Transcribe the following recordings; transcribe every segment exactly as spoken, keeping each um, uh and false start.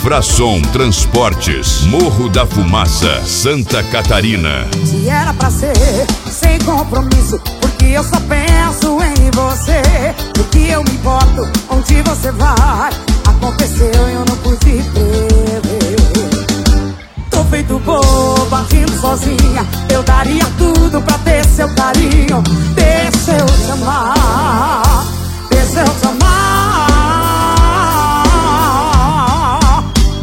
Infrasom Transportes, Morro da Fumaça, Santa Catarina. Se era pra ser sem compromisso, porque eu só penso em você. Porque eu me importo onde você vai. Aconteceu e eu não pude prever. Tô feito boba, rindo sozinha. Eu daria tudo pra ter seu carinho. Deixa eu te amar, deixa eu te amar.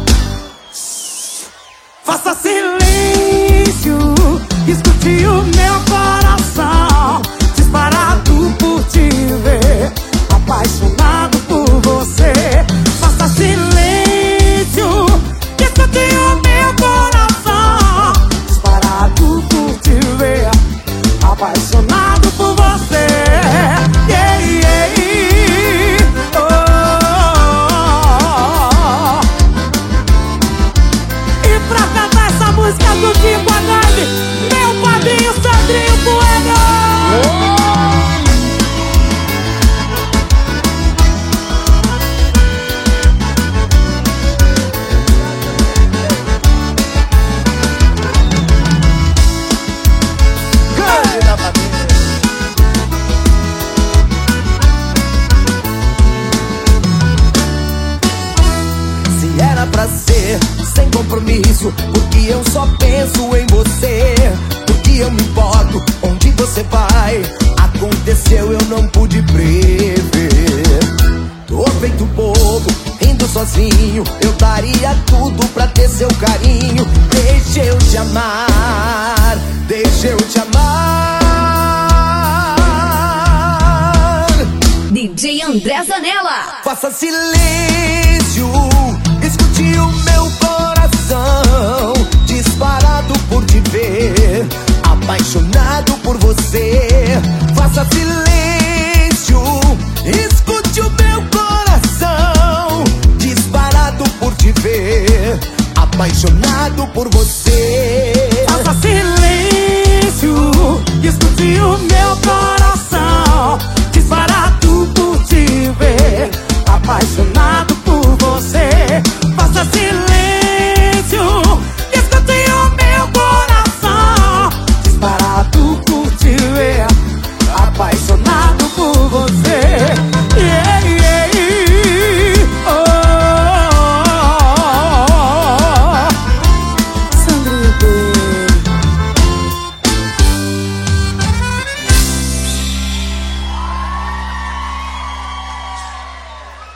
Faça silêncio, escute o meu coração. Disparado por te ver, apaixonado por você. Faça silêncio, escute o meu coração. Disparado por te ver, apaixonado por você. Yeah, yeah, oh, oh, oh. E pra cantar essa música do Tipo Anime, meu padrinho Sandrinho Bueno. Se era pra ser sem compromisso, porque eu só penso em você. Porque eu me importo onde você vai. Aconteceu, eu não pude prever. Tô feito bobo, rindo sozinho. Eu daria tudo pra ter seu carinho. Deixa eu te amar, deixa eu te amar. D J André Zanella. Faça silêncio, escute o meu coração. Disparado por te ver, apaixonado por você. Faça silêncio,